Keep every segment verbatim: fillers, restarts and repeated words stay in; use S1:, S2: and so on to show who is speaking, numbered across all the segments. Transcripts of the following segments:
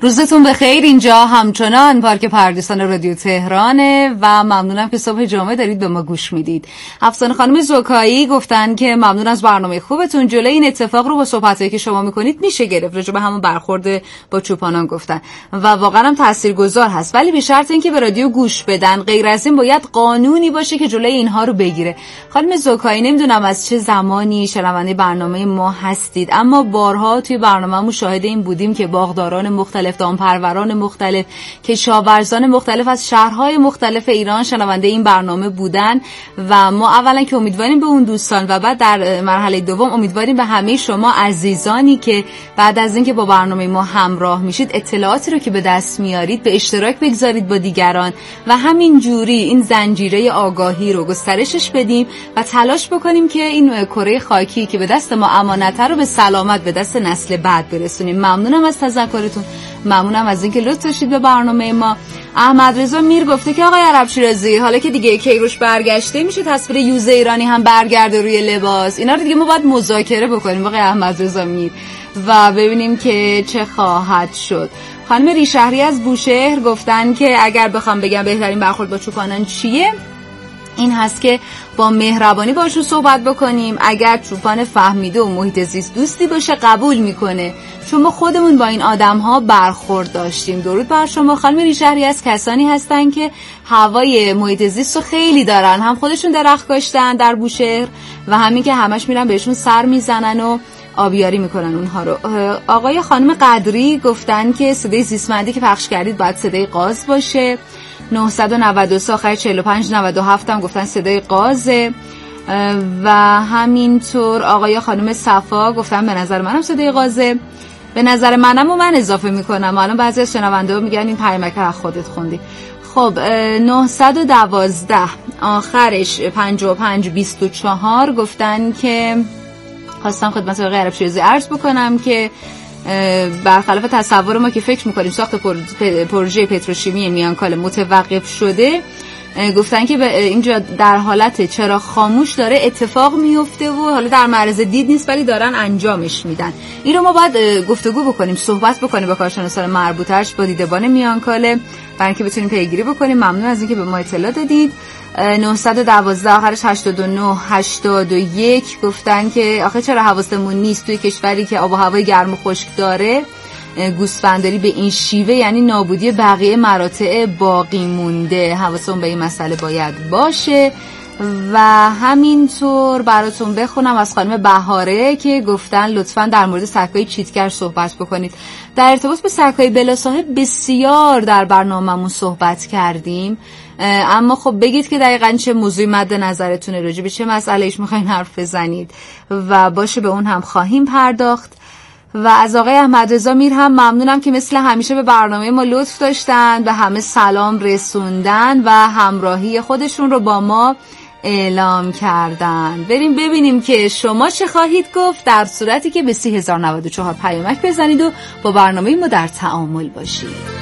S1: روزتون بخیر. اینجا همچنان پارک پردیسان رادیو تهرانه و ممنونم که صبح جمعه دارید به ما گوش میدید. افسانه خانم زکایی گفتن که ممنون از برنامه خوبتون. جلوی این اتفاق رو با صحبتایی که شما میکنید میشه گرفت. راجع به همون برخورد با چوپانان گفتن و واقعا هم تاثیرگذار هست، ولی به شرط اینکه به رادیو گوش بدن. غیر از این باید قانونی باشه که جلوی اینها رو بگیره. خانم زکایی نمیدونم از چه زمانی شنونده برنامه ما هستید، اما بارها توی برنامه‌مون شاهد این بودیم که باغداران مختلف، دامپروران مختلف، کشاورزان مختلف از شهرهای مختلف ایران شنونده این برنامه بودن و ما اولا که امیدواریم به اون دوستان و بعد در مرحله دوم امیدواریم به همه شما عزیزانی که بعد از اینکه با برنامه ما همراه میشید اطلاعاتی رو که به دست میارید به اشتراک بگذارید با دیگران و همین جوری این زنجیره آگاهی رو گسترشش بدیم و تلاش بکنیم که این کره خاکی که به دست ما امانت رو به سلامت به دست نسل بعد برسونیم. ممنونم از تذکرتون، ممنونم از اینکه لطف داشتید به برنامه ما. احمد رضا میر گفته که آقای عرب شیرازی حالا که دیگه کیروش برگشته میشه تصویر یوز ایرانی هم برگرده روی لباس. اینا رو دیگه ما باید مذاکره بکنیم آقای احمد رضا میر و ببینیم که چه خواهد شد. خانم ریشهری از بوشهر گفتن که اگر بخوام بگم بهترین برخورد با چوپانان چیه، این هست که با مهربانی باشون صحبت بکنیم. اگر چوپان فهمیده و محیط زیست دوستی باشه قبول میکنه، چون ما خودمون با این آدم ها برخورد داشتیم. درود بر شما. خانم ریشهری از کسانی هستن که هوای محیط زیست رو خیلی دارن، هم خودشون درخت کاشتن در بوشهر و همین که همش میرن بهشون سر میزنن و آبیاری میکنن اونها رو. آقای خانم قدری گفتن که صدای زیستمندی که پخش کردید باید صدای قاز باشه. نهصد و نود و سه آخر چهل و پنج نود و هفت هم گفتن صدای قازه و همینطور آقای خانم صفا گفتن به نظر منم صدای قازه. به نظر منم و من اضافه میکنم. الان بعضی از شنونده ها میگن این پیامک رو خودت خوندی. خب نهصد و دوازده آخرش پنجاه و پنج بیست و چهار گفتن که خواستم خدمت آقای عرب شیرازی عرض بکنم که برخلاف تصور ما که فکر میکنیم ساخت پروژه پتروشیمی میانکاله متوقف شده، گفتن که اینجا در حالت چرا خاموش داره اتفاق میفته و حالا در معرض دید نیست ولی دارن انجامش میدن. این رو ما باید گفتگو بکنیم، صحبت بکنیم با کارشناسان مربوطش، با دیدبان میانکاله برای اینکه بتونیم پیگیری بکنیم. ممنون از اینکه به ما اطلاع دادید. نهصد و دوازده آخرش هشتاد و نه هشتاد و یک گفتن که آخه چرا حواسمون نیست توی کشوری که آب و هوای گرم و خشک داره گوسفنداری به این شیوه یعنی نابودی بقیه مراتع باقی مونده. حواسمون به این مسئله باید باشه. و همینطور براتون بخونم از خانم بهاره که گفتن لطفاً در مورد سگ‌های چیتگر صحبت بکنید. در ارتباط به سگ‌های بلا صاحب بسیار در برنامه‌مون صحبت کردیم، اما خب بگید که دقیقاً چه موضوعی مد نظرتونه، راجع به چه مسئله‌ایش می‌خواین حرف بزنید و باشه به اون هم خواهیم پرداخت. و از آقای احمد رضا میر هم ممنونم که مثل همیشه به برنامه ما لطف داشتن، به همه سلام رسوندن و همراهی خودشون رو با ما اعلام کردن. بریم ببینیم که شما چه خواهید گفت در صورتی که به سی هزار و نود و چهار پیامک بزنید و با برنامه ما در تعامل باشید.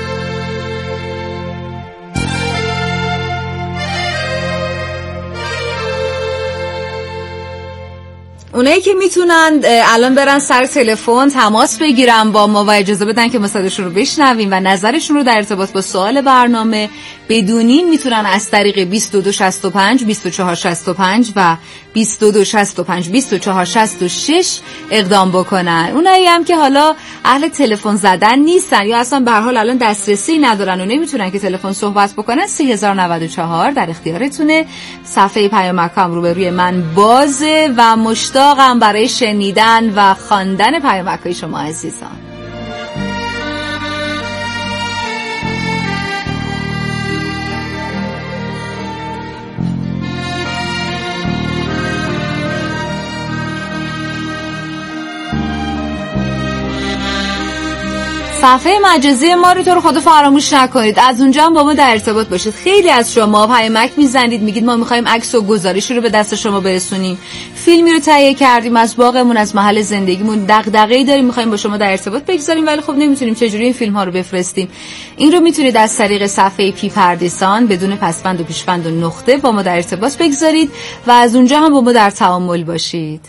S1: اونایی که میتونن الان برن سر تلفن تماس بگیرن با ما و اجازه بدن که ما صداشون رو بشنویم و نظرشون رو در ارتباط با سوال برنامه بدونین، میتونن از طریق بیست و دو شصت و پنج بیست و چهار شصت و پنج و بیست و دو شصت و پنج بیست و چهار شصت و شش اقدام بکنن. اونایی هم که حالا اهل تلفن زدن نیستن یا اصلا به هر حال الان دسترسی ندارن و نمیتونن که تلفن صحبت بکنن، سی هزار و نود و چهار در اختیارتونه. صفحه پیامکام رو به روی من بازه و مشتاقم برای شنیدن و خواندن پیامک‌های شما عزیزان. صفحه مجازی ما رو تو رو خدا فراموش نکنید، از اونجا هم با ما در ارتباط باشید. خیلی از شما پیامک میزنید میگید ما میخوایم عکس و گزارشی رو به دست شما برسونیم، فیلمی رو تهیه کردیم از باغمون از محل زندگیمون، دغدغه‌ای داریم میخوایم با شما در ارتباط بگذاریم ولی خب نمیتونیم چجوری این فیلم ها رو بفرستیم. این رو میتونید از طریق صفحه پی پردیسان بدون پسوند و پیشوند و نقطه با ما در ارتباط بگذارید و از اونجا هم با ما در تعامل باشید.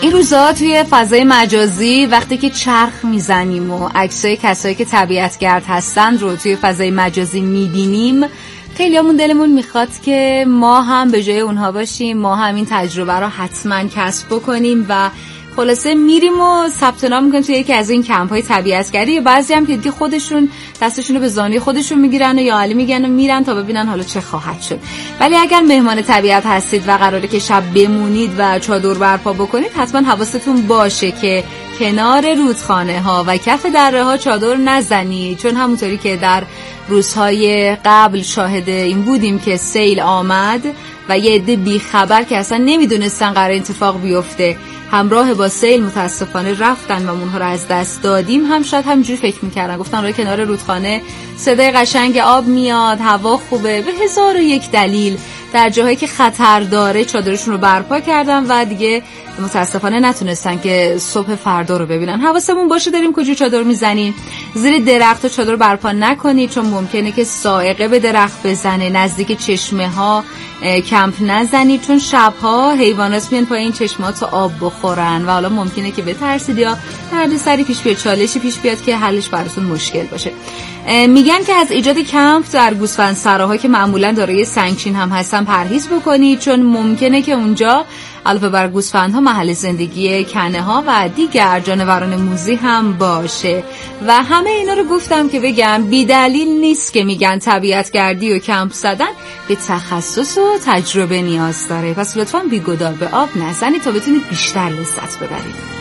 S1: این روزها توی فضای مجازی وقتی که چرخ میزنیم و عکسای کسایی که طبیعتگرد هستن رو توی فضای مجازی میبینیم، خیلیامون دلمون میخواد که ما هم به جای اونها باشیم، ما هم این تجربه رو حتما کسب بکنیم و خلاصه میریم و ثبت نام میکنیم توی یکی از این کمپ های طبیعتگردی. یا بعضی هم که دیگه خودشون دستشون رو به زانوی خودشون میگیرن و یا علی میگن و میرن تا ببینن حالا چه خواهد شد. ولی اگر مهمان طبیعت هستید و قراره که شب بمونید و چادر برپا بکنید، حتما حواستون باشه که کنار رودخانه ها و کف دره ها چادر نزنید، چون همونطوری که در روزهای قبل شاهد این بودیم که سیل آمد و یه عده بیخبر که اصلا نمیدونستن قرار اتفاق بیفته همراه با سیل متاسفانه رفتن و اونها رو از دست دادیم. هم شاید همینجوری فکر میکردن، گفتن روی کنار رودخانه صدای قشنگ آب میاد، هوا خوبه، به هزار و یک دلیل در جاهایی که خطر داره چادرشون رو برپا کردن و دیگه متاسفانه نتونستن که صبح فردا رو ببینن. حواسمون باشه داریم کجا چادر میزنیم. زیر درخت و چادر برپا نکنید، چون ممکنه که صاعقه به درخت بزنه. نزدیک چشمه ها کمپ نزنید، چون شبها حیوانات میان پای این چشمه ها تا آب بخورن و حالا ممکنه که بترسید یا درد سری پیش بیاد، چالشی پیش بیاد که حلش براتون مشکل باشه. میگن که از ایجاد کمپ در گوسفندسراها که معمولا دارای سنگچین هم هستن پرهیز بکنید، چون ممکنه که اونجا علاوه بر گوسفندها محل زندگی کنه ها و دیگر جانوران موذی هم باشه. و همه اینا رو گفتم که بگم بی دلیل نیست که میگن طبیعتگردی و کمپ زدن به تخصص و تجربه نیاز داره. پس لطفاً بی‌گدار به آب نزنید تا بتونید بیشتر لذت ببرید.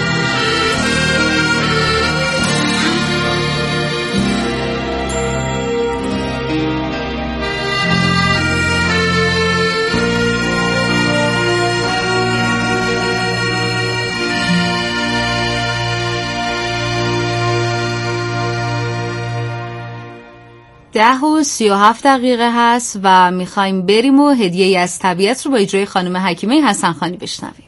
S1: ده و سی و هفت دقیقه هست و میخوایم بریم و هدیه‌ای از طبیعت رو با اجرای خانم حکیمه حسن خانی بشنویم.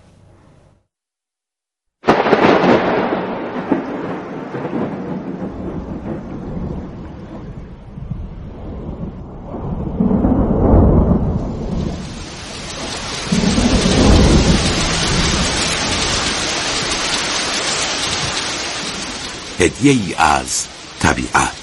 S2: هدیه‌ای از طبیعت.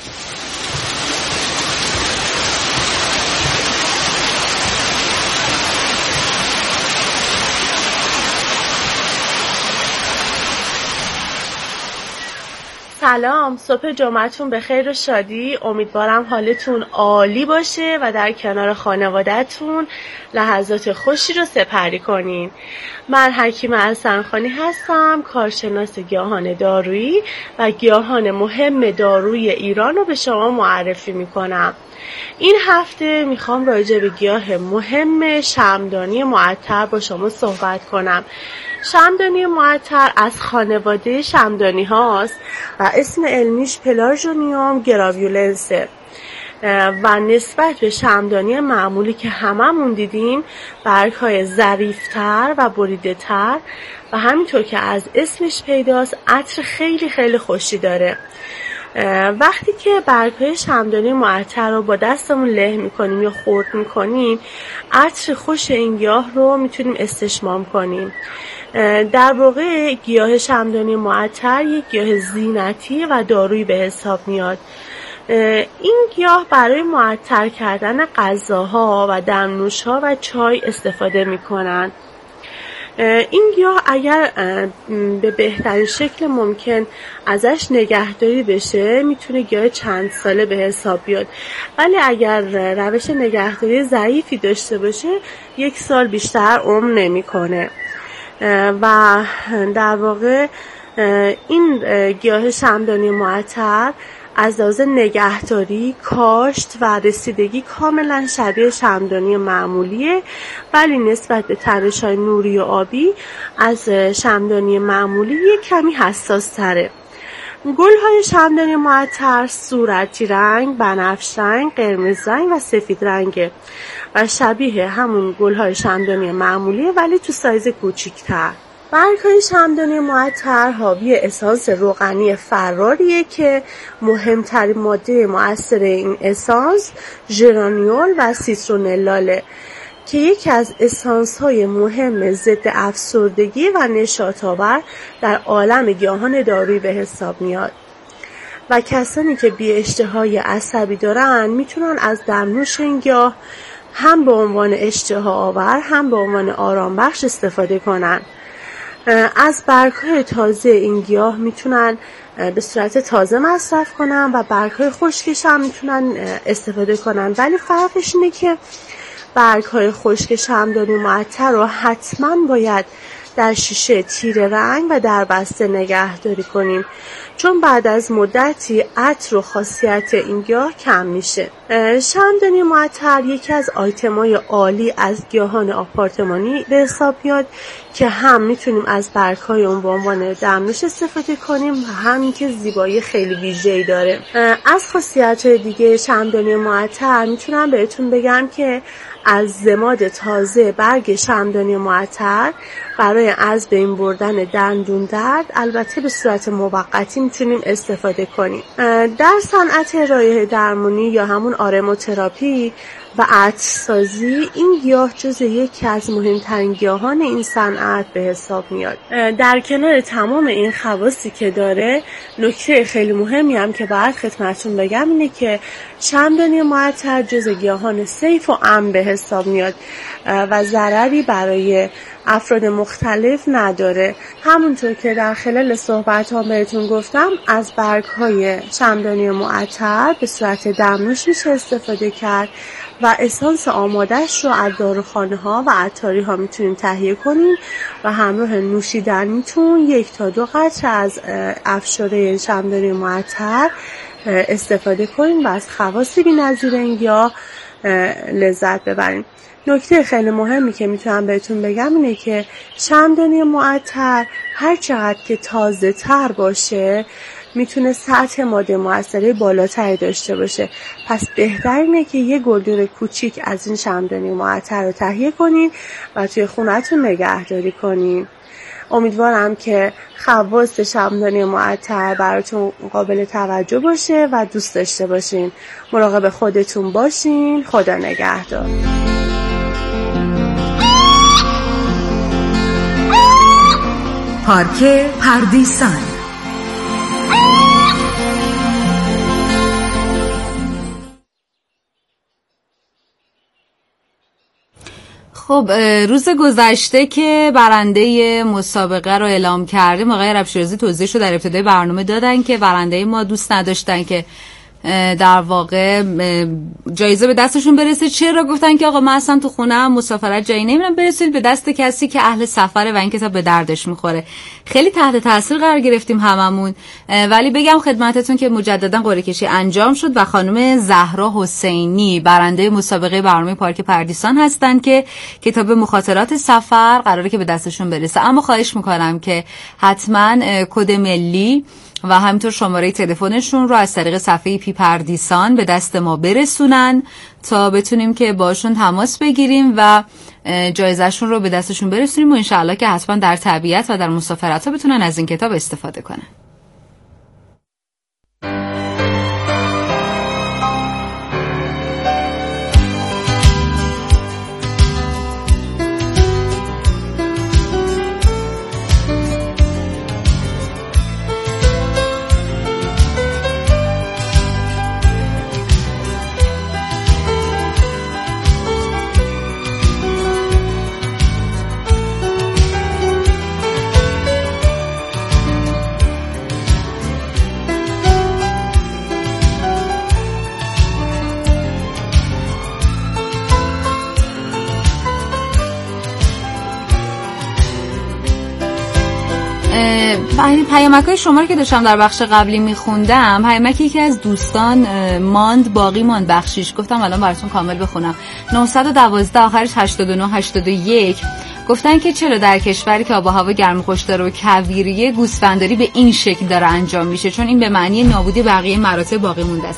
S3: سلام، صبح جمعتون به خیر و شادی. امیدوارم حالتون عالی باشه و در کنار خانواده‌تون لحظات خوشی رو سپری کنین. من حکیمه حسن خانی هستم، کارشناس گیاهان دارویی و گیاهان مهم دارویی ایران رو به شما معرفی میکنم. این هفته میخوام راجع به گیاه مهم شمعدانی معطر با شما صحبت کنم. شمعدانی معطر از خانواده شمعدانی هاست و اسم علمیش پلاژونیوم گراویولنسه و نسبت به شمعدانی معمولی که هممون دیدیم برگ‌های ظریف‌تر و بریده‌تر و همینطور که از اسمش پیداست عطر خیلی خیلی خوشی داره. وقتی که برگ‌های شمعدانی معطر رو با دستمون له می‌کنیم یا خرد می‌کنیم، عطر خوش این گیاه رو می‌تونیم استشمام کنیم. در واقع گیاه شمعدانی معطر یک گیاه زینتی و دارویی به حساب میاد. این گیاه برای معطر کردن غذاها و دمنوش‌ها و چای استفاده می‌کنند. این گیاه اگر به بهترین شکل ممکن ازش نگهداری بشه میتونه گیاه چند ساله به حساب بیاد، ولی اگر روش نگهداری ضعیفی داشته باشه یک سال بیشتر عمر نمیکنه. و در واقع این گیاه شمعدانی معطر از لحاظ نگهداری، کاشت و رسیدگی کاملا شبیه شمعدانی معمولیه، ولی نسبت به تنش‌های نوری و آبی از شمعدانی معمولی یک کمی حساس تره. گل‌های شمعدانی معطر صورتی رنگ، بنفش رنگ، قرمز رنگ و سفید رنگه و شبیه همون گل‌های شمعدانی معمولیه ولی تو سایز کوچیک‌تر. برگ‌های شمعدانی معطر حاوی اسانس روغنی فراریه که مهمترین ماده مؤثر این اسانس ژرانیول و سیترونلاله که یکی از اسانس‌های مهم ضد افسردگی و نشاط‌آور در عالم گیاهان دارویی به حساب میاد. و کسانی که بی اشتهای عصبی دارن میتونن از دمنوش این گیاه هم به عنوان اشتها آور هم به عنوان آرام بخش استفاده کنن. از برگ‌های تازه این گیاه میتونن به صورت تازه مصرف کنن و برگ‌های خشکش هم میتونن استفاده کنن، ولی فرقش اینه که برگ‌های خشک شمعدانی معطر رو حتما باید در شیشه تیره رنگ و در بسته نگهداری کنیم، چون بعد از مدتی عطر و خاصیت این گیاه کم میشه. شمعدانی معطر یکی از آیتم‌های عالی از گیاهان آپارتمانی به حساب میاد که هم میتونیم از برگ‌های اون به عنوان دمنوش استفاده کنیم و همین که زیبایی خیلی ویژه‌ای داره. از خاصیت‌های دیگه شمعدانی معطر میتونم بهتون بگم که از ضماد تازه برگ شمعدانی معطر برای از بین بردن دندون درد البته به صورت موقتی میتونیم استفاده کنیم. در صنعت رایحه درمانی یا همون آروماتراپی و عطرسازی این گیاه جزو یکی از مهمترین گیاهان این صنعت به حساب میاد. در کنار تمام این خواصی که داره، نکته خیلی مهمی هم که باید خدمتتون بگم اینه که شمعدانی معطر جزو گیاهان سیف و امن به حساب میاد و ضرری برای افراد مختلف نداره. همونطور که در خلال صحبت ها بهتون گفتم، از برگ های شمعدانی معطر به صورت دمنوش میشه استفاده کرد و اسانس آمادهش رو از داروخانه ها و عطاری ها میتونین تهیه کنین و همراه نوشیدنیتون یک تا دو قطره از افشاره شمعدانی معطر استفاده کنین و از خواص بی‌نظیر این گیاه لذت ببرین. نکته خیلی مهمی که میتونم بهتون بگم اینه که شمعدانی معطر هر چقدر که تازه تر باشه میتونه سطح ماده مؤثره بالاتری داشته باشه، پس بهتر اینه که یه گلدون کوچیک از این شمعدانی معطر رو تهیه کنین و توی خونه‌تون نگهداری کنین. امیدوارم که خواص شمعدانی معطر براتون قابل توجه باشه و دوست داشته باشین. مراقب خودتون باشین. خدا نگهدار.
S1: پارک پردیسان. خب روز گذشته که برنده مسابقه رو اعلام کردیم، آقای عرب شیرازی توضیحش رو در ابتدای برنامه دادن که برنده ما دوست نداشتن که در واقع جایزه به دستشون برسه. چرا؟ گفتن که آقا من اصلا تو خونه مسافرت جایی نمیرم، برسید به دست کسی که اهل سفره و این کتاب به دردش میخوره. خیلی تحت تاثیر قرار گرفتیم هممون، ولی بگم خدمتتون که مجددا قرعه کشی انجام شد و خانم زهرا حسینی برنده مسابقه برنامه پارک پردیسان هستن که کتاب مخاطرات سفر قراره که به دستشون برسه. اما خواهش میکنم که حتما کد ملی و همینطور شماره تلفنشون رو از طریق صفحه پی پردیسان به دست ما برسونن تا بتونیم که باشون تماس بگیریم و جایزهشون رو به دستشون برسونیم و انشاءالله که حتما در طبیعت و در مسافرت ها بتونن از این کتاب استفاده کنن. پیامک‌های شما رو که داشتم در بخش قبلی میخوندم، پیامک یکی از دوستان ماند باقی ماند بخشیش، گفتم الان براتون کامل بخونم. نهصد و دوازده آخرش هشتاد و نه هشتاد و یک گفتن که چرا در کشوری که آب و هوا گرم و خوش داره و کویریه گوسفنداری به این شکل داره انجام میشه، چون این به معنی نابودی بقیه مراتع باقی مونده است.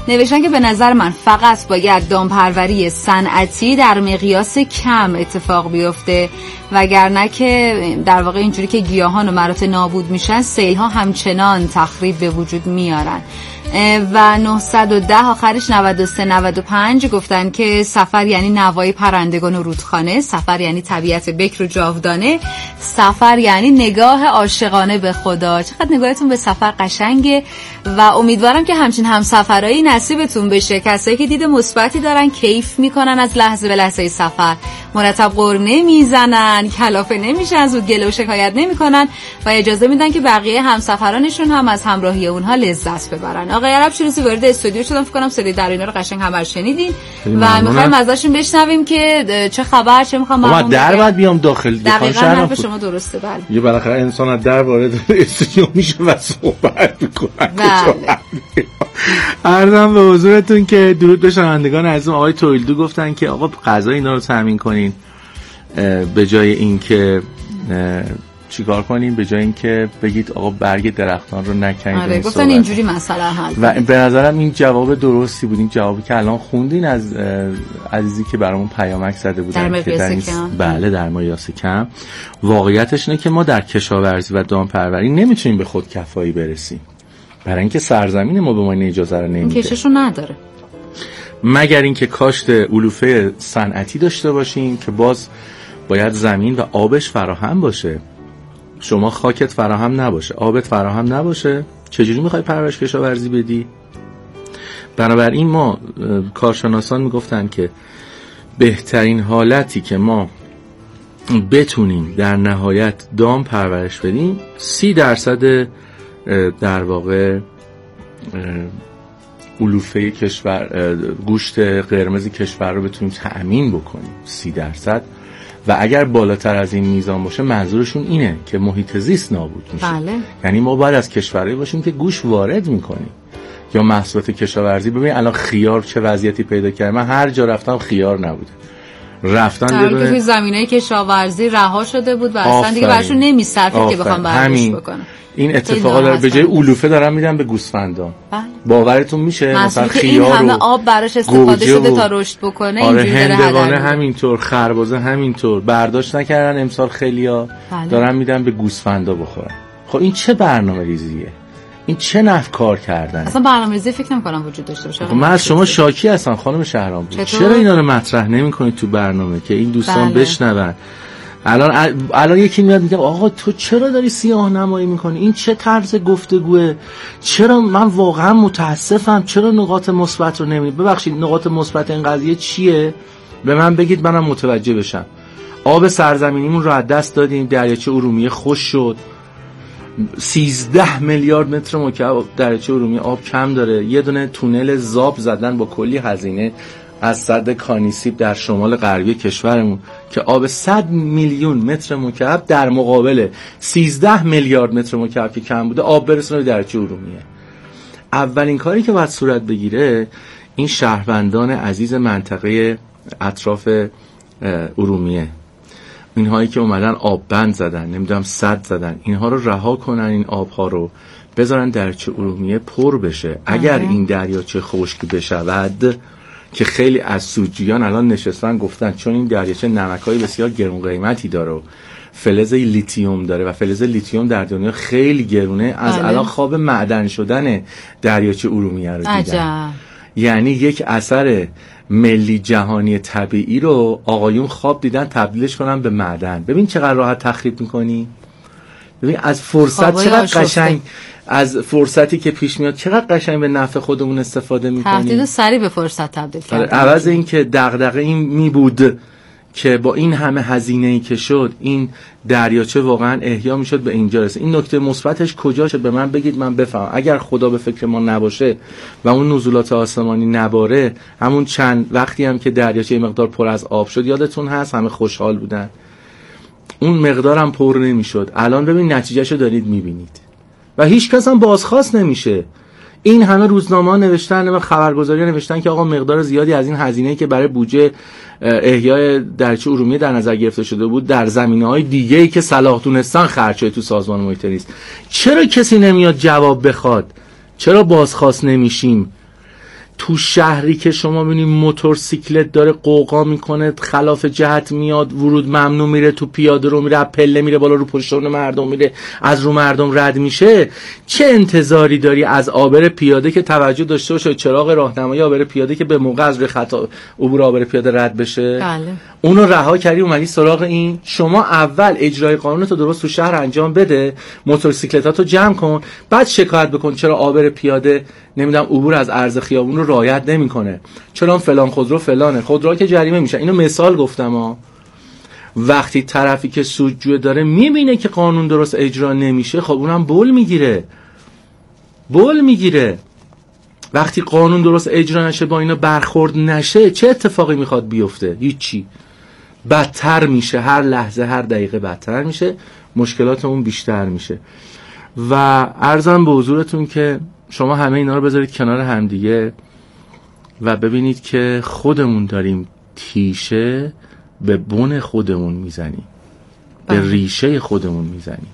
S1: نوشتن که به نظر من فقط باید دامپروری صنعتی در مقیاس کم اتفاق بیفته، وگرنه که در واقع اینجوری که گیاهان و مراتع نابود میشن، سیل‌ها همچنان تخریب به وجود میارن. و نهصد و ده آخرش نود و سه نود و پنج گفتن که سفر یعنی نوای پرندگان و رودخانه، سفر یعنی طبیعت بکر و جاودانه، سفر یعنی نگاه عاشقانه به خدا. چقدر نگاهتون به سفر قشنگه و امیدوارم که همچین همسفرایی نصیبتون بشه، کسایی که دید مثبتی دارن، کیف میکنن از لحظه به لحظه سفر، مرتب قر نمیزنن، کلافه نمیشن، زود گله و شکایت نمیکنن و اجازه میدن که بقیه همسفرانشون هم از همراهی اونها لذت ببرن. آقای عرب شروسی وارد استودیو شدن، فکر کنم صدای در اینا رو قشنگ همه شنیدین و میخوایم ازشون بشنویم که چه خبر، چه میخوام
S4: ما در بعد بیام داخل.
S1: دقیقاً حرف شما درسته. بله
S4: یه بالاخره انسان از در وارد استودیو میشه و صحبت میکنه.
S1: بله.
S4: عرضم به حضورتون که درود به شنوندگان عزیزم. آقای تویلدو گفتن که آقا غذا اینا رو تامین کنین به جای اینکه چیکار کنیم، به جای اینکه بگید آقا برگ درختان رو نکنید.
S1: آره گفتن اینجوری مسئله حل.
S4: و به نظرم این جواب درستی بود، این جوابی که الان خوندین از عزیزی که برامون پیامک زده بودن
S1: که در کم.
S4: بله در مقیاس کم. واقعیتش اینه که ما در کشاورزی و دامپروری نمیتونیم به خودکفایی برسیم، برای اینکه سرزمین ما به ما این اجازه رو نمیده،
S1: کششو نداره،
S4: مگر اینکه کاشت علوفه صنعتی داشته باشیم که باز باید زمین و آبش فراهم باشه. شما خاکت فراهم نباشه، آبت فراهم نباشه، چجوری میخوای پرورش کشاورزی بدی؟ بنابراین ما کارشناسان میگفتن که بهترین حالتی که ما بتونیم در نهایت دام پرورش بدیم، سی درصد در واقع علوفه کشور، گوشت قرمز کشور رو بتونیم تأمین بکنیم، سی درصد. و اگر بالاتر از این میزان باشه منظورشون اینه که محیط زیست نابود میشه.
S1: بله.
S4: یعنی ما باید از کشورهایی باشیم که گوشت وارد میکنیم یا محصولات کشاورزی. ببین الان خیار چه وضعیتی پیدا کرده، من هر جا رفتم خیار نبوده، رفتن
S1: در حالی که توی زمینه کشاورزی رها شده بود و اصلا دیگه براشون نمیصرفه که بخوام برداشت بکنن.
S4: این اتفاقا داره به جای علوفه دارن میدن به گوسفندان.
S1: بله.
S4: باورتون میشه مثلا خیار
S1: این همه آب براش استفاده شده تا رشد بکنه،
S4: آره
S1: اینجوری داره
S4: هندوانه همینطور، خربزه همینطور برداشت نکردن امسال خیلیا. بله. دارن میدن به گوسفندا بخورن. خب این چه برنامه‌ریزیه؟ این چه نف کار کردن؟
S1: اصلا برنامه‌ریزی فکر نمی‌کنم وجود داشته باشه.
S4: من از شما شاکی هستم خانم شهرامپور، چرا اینا رو مطرح نمی‌کنید تو برنامه که این دوستان بله. بشنون؟ الان الان یکی میاد میگه آقا تو چرا داری سیاه نمایی میکنی؟ این چه طرز گفتگوه؟ چرا من واقعا متاسفم، چرا نقاط مثبت رو نمی ببخشید نقاط مثبت این قضیه چیه؟ به من بگید منم متوجه بشم. آب سرزمینیمون رو از دست دادیم، دریاچه ارومیه خوش شد، سیزده میلیارد متر مکعب دریاچه ارومیه آب کم داره، یه دونه تونل زاب زدن با کلی هزینه از سد کانیسیب در شمال غربی کشورمون که آب صد میلیون متر مکعب در مقابل سیزده میلیارد متر مکعب که کم بوده آب برسونه به دریاچه ارومیه. اولین کاری که باید صورت بگیره این شهروندان عزیز منطقه اطراف ارومیه، اینهایی که اومدن آب بند زدن، نمیدونم سد زدن، اینها رو رها کنن، این آبها رو بذارن دریاچه ارومیه پر بشه. اگر این دریاچه خشک بشود که خیلی از سودجویان الان نشستن گفتن چون این دریاچه نمک‌های بسیار گرون قیمتی داره و فلز لیتیوم داره و فلز لیتیوم در دنیا خیلی گرونه، از بله. الان خواب معدن شدن دریاچه ارومیه رو دیدن. عجب. یعنی یک اثر ملی جهانی طبیعی رو آقایون خواب دیدن تبدیلش کنن به معدن. ببین چقدر راحت تخریب میکنی، ببین از فرصت چقدر قشنگ، از فرصتی که پیش میاد چقدر قشنگ به نفع خودمون استفاده میکنیم.
S1: تهدید سریع به فرصت تبدیل کردن.
S4: عوض این که دغدغه این می بود که با این همه هزینه‌ای که شد این دریاچه واقعا احیا میشد به اینجا رسید. این نکته مثبتش کجاشه؟ به من بگید من بفهمم. اگر خدا به فکر ما نباشه و اون نزولات آسمانی نباره، همون چند وقتی هم که دریاچه این مقدار پر از آب شد یادتون هست همه خوشحال بودن، اون مقدار هم پر نمیشد. الان ببین نتیجهشو دارید میبینید و هیچ کس هم بازخواست نمیشه. این همه روزنامه‌ها نوشتن و خبرگزاری‌ها نوشتن که آقا مقدار زیادی از این هزینه‌ای که برای بودجه احیای دریاچه ارومیه در نظر گرفته شده بود در زمینه‌های دیگه‌ای که صلاح دونستان خرج شده تو سازمان محیط زیست. چرا کسی نمیاد جواب بخواد؟ چرا بازخواست نمیشیم؟ تو شهری که شما ببینید موتورسیکلت داره قوقا میکنه، خلاف جهت میاد، ورود ممنوع، میره تو پیاده رو میره، پله میره بالا، رو پشتون مردم میره، از رو مردم رد میشه، چه انتظاری داری از عابر پیاده که توجه داشته باشه چراغ راهنمایی عابر پیاده که به موقع از روی خط عبور عابر پیاده رد بشه؟
S1: بله.
S4: اونو رها کردی اومدی سراغ این. شما اول اجرای قانونتو درست تو شهر انجام بده، موتورسیکلتاتو جمع کن، بعد شکایت بکن چرا عابر پیاده نمیدونم عبور از عرض خیابون رو رعایت نمیکنه، چرا فلان خودرو فلانه. خودروها که جریمه میشن. اینو مثال گفتم ها. وقتی طرفی که سودجو داره میبینه که قانون درست اجرا نمیشه، خب اونم بول میگیره بول میگیره وقتی قانون درست اجرا نشه، با اینا برخورد نشه، چه اتفاقی میخواد بیفته؟ هیچی. بدتر میشه، هر لحظه هر دقیقه بدتر میشه، مشکلات اون بیشتر میشه. و عرضم به حضورتون که شما همه اینا رو بذارید کنار همدیگه و ببینید که خودمون داریم تیشه به بن خودمون میزنیم، به ریشه خودمون میزنیم.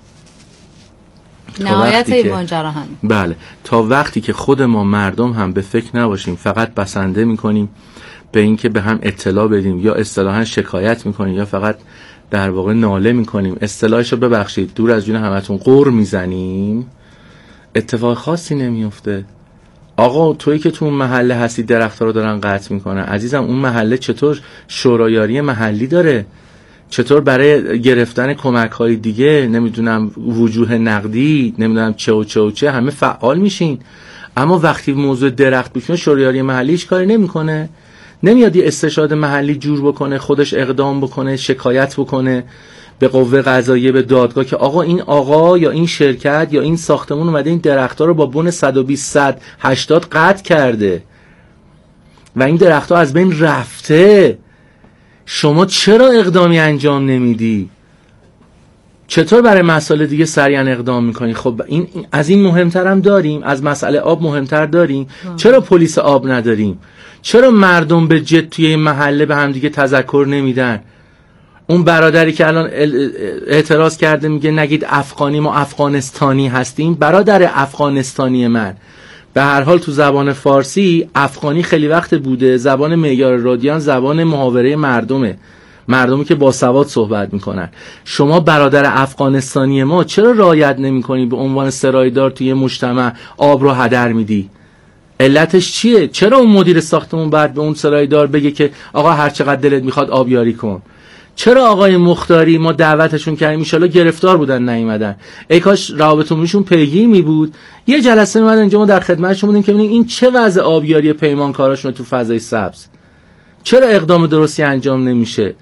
S1: نهایت این ماجرا همین.
S4: بله، تا وقتی که خود ما مردم هم به فکر نباشیم، فقط بسنده میکنیم به این که به هم اطلاع بدیم، یا اصطلاحاً شکایت میکنیم، یا فقط در واقع ناله میکنیم، اصطلاحشو ببخشید دور از جون همتون، قور میزنیم، اتفاق خاصی نمیفته. آقا تویی که تو اون محله هستی درخت‌ها رو دارن قطع میکنن، عزیزم اون محله چطور شورایاری محلی داره؟ چطور برای گرفتن کمک‌های دیگه، نمیدونم وجوه نقدی، نمیدونم چه و چه و چه، همه فعال میشین. اما وقتی موضوع درخت بشه، شورایاری محلی هیچ کاری نمیکنه. نمیاد یه استشهاد محلی جور بکنه، خودش اقدام بکنه، شکایت بکنه به قوه قضاییه، به دادگاه که آقا این آقا یا این شرکت یا این ساختمون اومده این درخت‌ها رو با بن صد و بیست صد هشتاد قطع کرده و این درخت‌ها از بین رفته. شما چرا اقدامی انجام نمیدی؟ چطور برای مسائل دیگه سریعا اقدام میکنی؟ خب این از این مهمتر هم داریم، از مسئله آب مهمتر داریم. چرا پلیس آب نداریم؟ چرا مردم به جد توی این محله به هم دیگه تذکر نمیدن؟ اون برادری که الان اعتراض کرده میگه نگید افغانی، ما افغانستانی هستیم. برادر افغانستانی من، به هر حال تو زبان فارسی افغانی خیلی وقت بوده زبان معیار رادیان، زبان محاوره مردمه، مردمی که با سواد صحبت میکنن. شما برادر افغانستانی ما چرا رعایت نمیکنی؟ به عنوان سرایدار توی مجتمع آب رو هدر میدی. علتش چیه؟ چرا اون مدیر ساختمون بعد به اون سرایدار بگه که آقا هر چقدر دلت میخواد آبیاری کن؟ چرا آقای مختاری ما دعوتشون کردیم، ان شاءالله گرفتار بودن نیومدن، ای کاش روابطمونشون پیگیر می بود، یه جلسه میمدن اینجا ما در خدمتشون بودیم که ببینیم این چه وضع آبیاری پیمانکاراشون تو فضای سبز، چرا اقدام درستی انجام نمیشه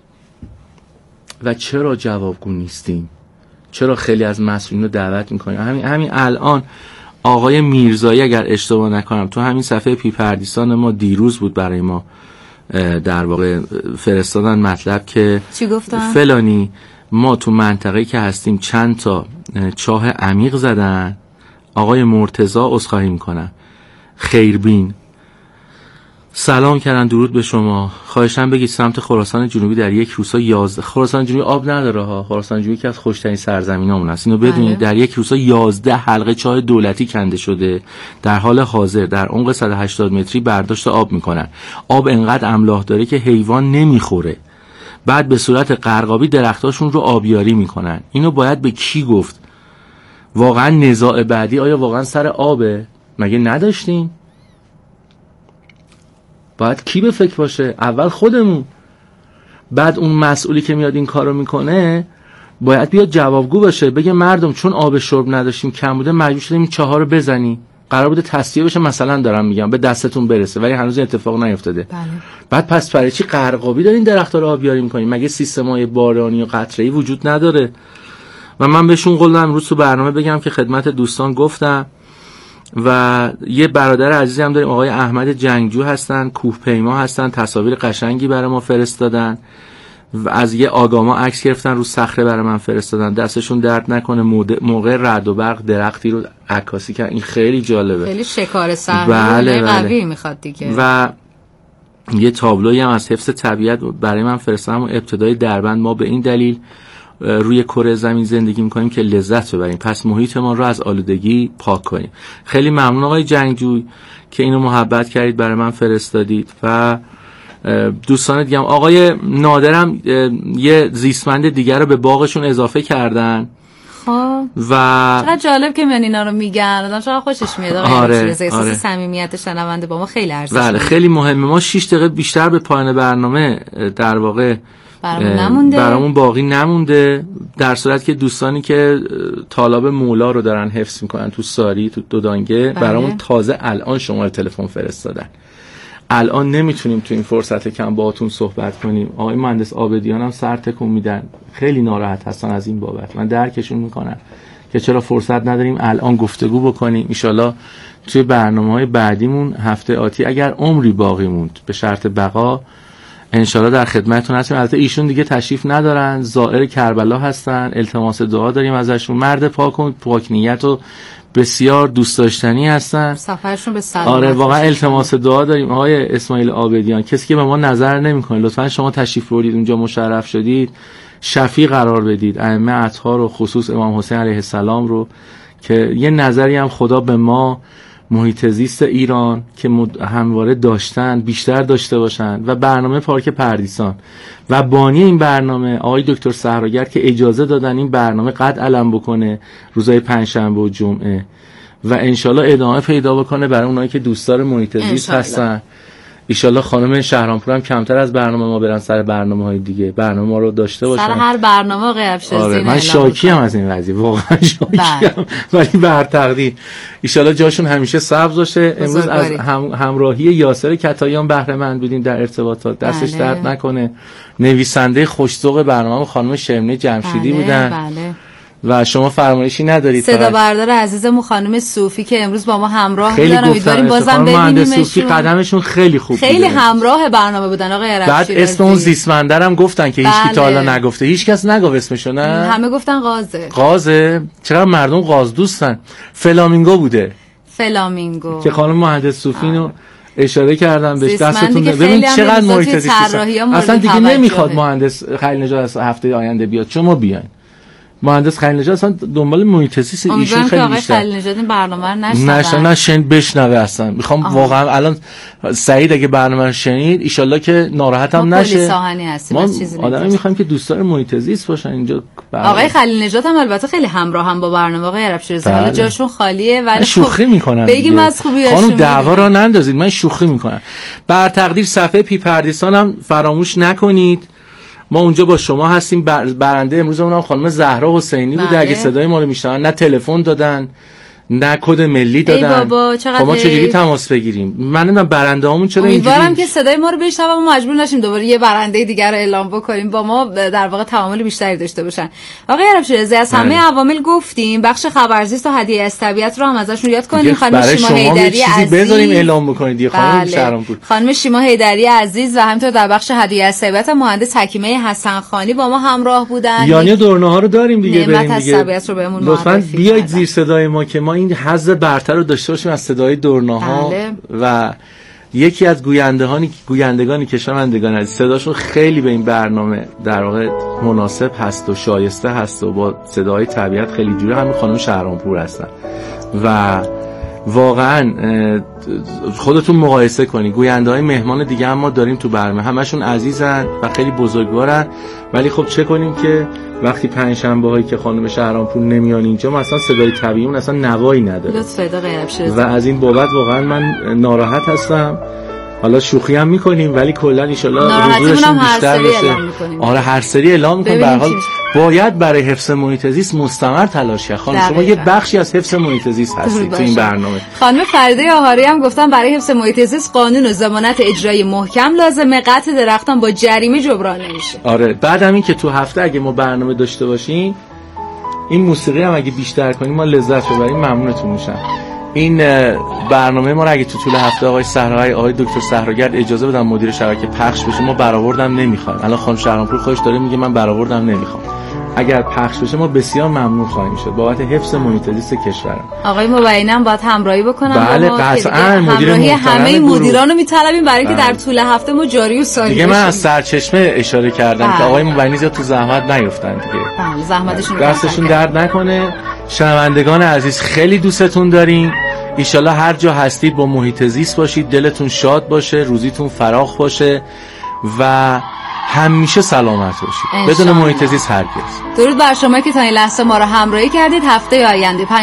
S4: و چرا جوابگو نیستیم، چرا خیلی از مسئولین رو دعوت میکنیم. همین همین الان آقای میرزایی اگر اشتباه نکنم تو همین صفحه پیپردیسان ما دیروز بود برای ما در واقع فرستادن مطلب که
S1: چی گفتن؟
S4: فلانی ما تو منطقه‌ای که هستیم چند تا چاه عمیق زدن. آقای مرتضی عذرخواهی میکنم، خیربین سلام کردن، درود به شما، خواهشاً بگید سمت خراسان جنوبی در یک روزا یازده، خراسان جنوبی آب نداره ها، خراسان جنوبی که از خوشترین سرزمینامون است، اینو بدونید. در یک روزا یازده حلقه چاه دولتی کنده شده، در حال حاضر در عمق صد و هشتاد متری برداشت آب میکنن. آب انقدر املاح داره که حیوان نمیخوره، بعد به صورت قرقابی درختاشون رو آبیاری میکنن. اینو باید به کی گفت؟ واقعا نزاع بعدی آیا واقعا سر آبه؟ مگه نداشتیم؟ باید کی به فکر باشه؟ اول خودمون، بعد اون مسئولی که میاد این کارو میکنه باید بیاد جوابگو باشه، بگه مردم چون آب شرب نداشتیم کم بوده مجبور شدیم این چهار رو بزنی، قرار بوده تصفیه بشه مثلا، دارم میگم به دستتون برسه، ولی هنوز این اتفاق نیفتاده.
S1: بله.
S4: بعد پس برای چی قرقابی دارین درخت‌ها رو آبیاری میکنین؟ مگه سیستمای بارانی و قطره‌ای وجود نداره؟ و من بهشون قول دادم امروز تو برنامه بگم که خدمت دوستان گفتم. و یه برادر عزیزی هم داریم آقای احمد جنگجو هستن، کوه پیما هستن، تصاویر قشنگی برای ما فرستادن و از یه آگاما عکس گرفتن رو صخره برای من فرستادن، دستشون درد نکنه، موقع رعد و برق درختی رو عکاسی کردن، این خیلی جالبه،
S1: خیلی شکار صحنه
S4: بله بله.
S1: قوی میخواد دیگه. و
S4: یه تابلویی هم از حفظ طبیعت برای من فرستادن، ابتدای دربند ما به این دلیل روی کره زمین زندگی میکنیم که لذت ببریم. پس محیط ما رو از آلودگی پاک کنیم. خیلی ممنون آقای جنگجوی که اینو محبت کردید برای من فرستادید و دوستان دیگه هم. آقای نادرم یه زیستمند دیگر رو به باغشون اضافه کردن.
S1: خب
S4: و
S1: چقدر جالب که من اینا رو میگن، آدم چقدر خوشش میاد. آقای
S4: آره،
S1: احساس
S4: آره.
S1: صمیمیت شنونده با ما خیلی ارزش
S4: بله خیلی مهمه. ما شش دقیقه بیشتر به پایان برنامه در واقع
S1: برامون نمونده
S4: برامون باقی نمونده، در صورت که دوستانی که طالب مولا رو دارن حفظ میکنن تو ساری تو دودانگه
S1: بله.
S4: برامون تازه الان شماره تلفن فرستادن. الان نمیتونیم تو این فرصت کم باهاتون صحبت کنیم. آقای مهندس عابدیان هم سر تکون میدن، خیلی ناراحت هستن از این بابت. من درکشون میکنم که چرا فرصت نداریم الان گفتگو بکنیم. ان شاءالله توی برنامه‌های بعدیمون هفته آتی اگر عمری باقی موند به شرط بقا ان شاءالله در خدمتتون هستیم. البته ایشون دیگه تشریف ندارن، زائر کربلا هستن، التماس دعا داریم ازشون. مرد پاک و پاک نیت و بسیار دوست داشتنی هستن.
S1: سفرشون به سلامت.
S4: آره واقعا التماس دعا داریم. آقای اسماعیل عابدیان، کسی که به ما نظر نمیکنه، لطفا شما تشریف بردید اونجا، مشرف شدید، شفیع قرار بدید ائمه اطهار و خصوص امام حسین علیه السلام رو که یه نظری هم خدا به ما محیط زیست ایران که همواره داشتن بیشتر داشته باشن. و برنامه پارک پردیسان و بانی این برنامه آقای دکتر صحراگرد که اجازه دادن این برنامه قد علم بکنه روزهای پنجشنبه و جمعه و انشالله ادامه پیدا بکنه برای اونایی که دوستدار محیط زیست هستن. ایشالله خانم شهرامپور هم کمتر از برنامه ما برن سر برنامه‌های دیگه، برنامه ما رو داشته باشن
S1: سر هر برنامه غیب شد.
S4: آره من شاکی ام از این قضیه، واقعا شاکی ام، ولی بر تقدیر ایشالله جاشون همیشه سبز باشه. امروز از هم، همراهی یاسر کتاییان بهره مند بودیم در ارتباطات، دستش
S1: بله.
S4: درد نکنه. نویسنده خوش‌ذوق برنامه خانم شمنه جمشیدی
S1: بله،
S4: بودن.
S1: بله.
S4: و شما فرمایشی ندارید.
S1: صدا بردار عزیزمون خانم صوفی که امروز با ما همراه
S4: بودن،
S1: امیدواریم بازم ببینیمشون.
S4: صوفی قدمشون خیلی خوب
S1: خیلی
S4: بوده.
S1: همراه برنامه بودن آقای عرب
S4: بعد
S1: شیرازی.
S4: اسم اون زیستمندرم گفتن که هیچ
S1: بله.
S4: کی تا حالا نگفته، هیچ کس نگفت اسمشو. نه
S1: همه گفتن قازه.
S4: قازه چرا مردم قاز دوستن. فلامینگو بوده.
S1: فلامینگو
S4: که خانم مهندس صوفینو اشاره کردم بهش، دستتون ببین چقدر محیط زیست اصلا دیگه نمیخواد مهندس خلیل نژاد هفته آینده بیاد، شما بیاین. مهندس خلیل نژاد اصلا دنبال محیط زیست ایشون خیلی
S1: آقای
S4: بیشتر.
S1: خلیل نژاد این برنامه رو نشنون.
S4: نشنون نشن بشنوه اصلا. میخوام آه. واقعا الان سعید اگه برنامه رو شنید ان شاءالله که ناراحتم نشه.
S1: پلیس آهنی هستیم،
S4: ما آدمی میخوایم که دوستان محیط زیست باشن اینجا. برنامه.
S1: آقای خلیل نژاد هم البته خیلی همراه هم با برنامه آقای عرب شیرازی. حالا جاشون خالیه ولی
S4: شوخی میکنن.
S1: بگیم از خوبیاشون.
S4: خانم دعوا را نندازید، من شوخی میکنم. بر تقدیر صفحه پی پردیسان هم فراموش نکنید. ما اونجا با شما هستیم. بر... برنده امروزمون هم خانم زهرا حسینی بوده. اگه صدای ما رو میشنون، نه تلفن دادن نه کد ملی دادن.
S1: ای بابا چقدر
S4: ما چجوری تماس بگیریم؟ من نمیدونم برنده هامون چرا اینجوری.
S1: امیدوارم که صدای ما رو بشنون و مجبور نشیم دوباره یه برنده دیگر رو اعلام بکنیم، با ما در واقع تعامل بیشتری داشته باشن. آقای عرب شیرازی از همه عوامل گفتیم، بخش خبرزیست و هدیه از طبیعت رو هم ازشون یاد کنیم. خانم شیما حیدری عزیز
S4: بذاریم اعلام بکنید دیگه. خانم شهرامپور،
S1: خانم شیما حیدری عزیز و همینطور در بخش هدیه از طبیعت مهندس حکیمه حسن خانی با ما همراه بودن.
S4: یعنی دورنه ها رو داریم دیگه،
S1: بریم دیگه.
S4: لطفاً بیاید زیر صدای ما که ما این حظ برتر رو داشته باشیم از صدای دورناها.
S1: بله.
S4: و یکی از گویندگانی گویندگانی که شنوندگان عزیز صداشون خیلی به این برنامه در واقع مناسب هست و شایسته هست و با صدای طبیعت خیلی جوره، همین خانم شهرامپور هستن. و واقعا خودتون مقایسه کنید، گوینده‌های مهمان دیگه هم ما داریم تو برنامه، همشون عزیزن و خیلی بزرگوارن، ولی خب چه کنیم که وقتی پنجشنبه هایی که خانم شهرامپور نمیان اینجا مثلا صدای طبیعی اون اصلا نوایی نداره. و از این بابت واقعا من ناراحت هستم. حالا شوخی هم میکنیم ولی کلا ان شاء الله حضورشون بیشتر بشه. آره هر سری اعلام میکنیم. به هر حال باید برای حفظ محیط زیست مستمر تلاش کرد. خانم شما یه بخشی از حفظ محیط زیست هستید تو این برنامه.
S1: خانم فریده آهاری هم گفتن برای حفظ محیط زیست قانون و ضمانت اجرایی محکم لازمه، قطع درختان با جریمه جبران نمیشه.
S4: آره بعد همین که تو هفته اگه ما برنامه داشته باشیم این موسیقی هم اگه بیشتر کنیم ما لذت ببریم ممنونتون میشم. این برنامه ما رو اگه تو طول هفته آقای صحرایی آقای دکتر صحراگرد اجازه بدن مدیر شبکه پخش بشه ما برآوردم نمیخوایم. الان خانم شهرامپور خودش داره میگه من برآوردم نمیخوام. اگر پخش بشه ما بسیار ممنون خواهیم شد بابت حفظ محیط زیست کشورم.
S1: آقای مبینم باید همراهی بکنم.
S4: بله قطعاً مدیر
S1: همه مدیران رو میطلبیم برای اینکه در طول هفته ما جاری و ساری
S4: دیگه من از سرچشمه اشاره کردم
S1: بله.
S4: که آقای مبینی زیاد تو زحمت نیفتن دیگه.
S1: بله زحمتشون
S4: دستشون درد نکنه. شنوندگان عزیز خیلی دوستتون داریم. ایشالله هر جا هستید با محیط زیست باشید، دلتون شاد باشه، روزیتون فراخ باشه و همیشه سلامت باشید بدون محیط زیست هرگز.
S1: درود بر شما که تا این لحظه ما رو همراهی کردید. هفته آینده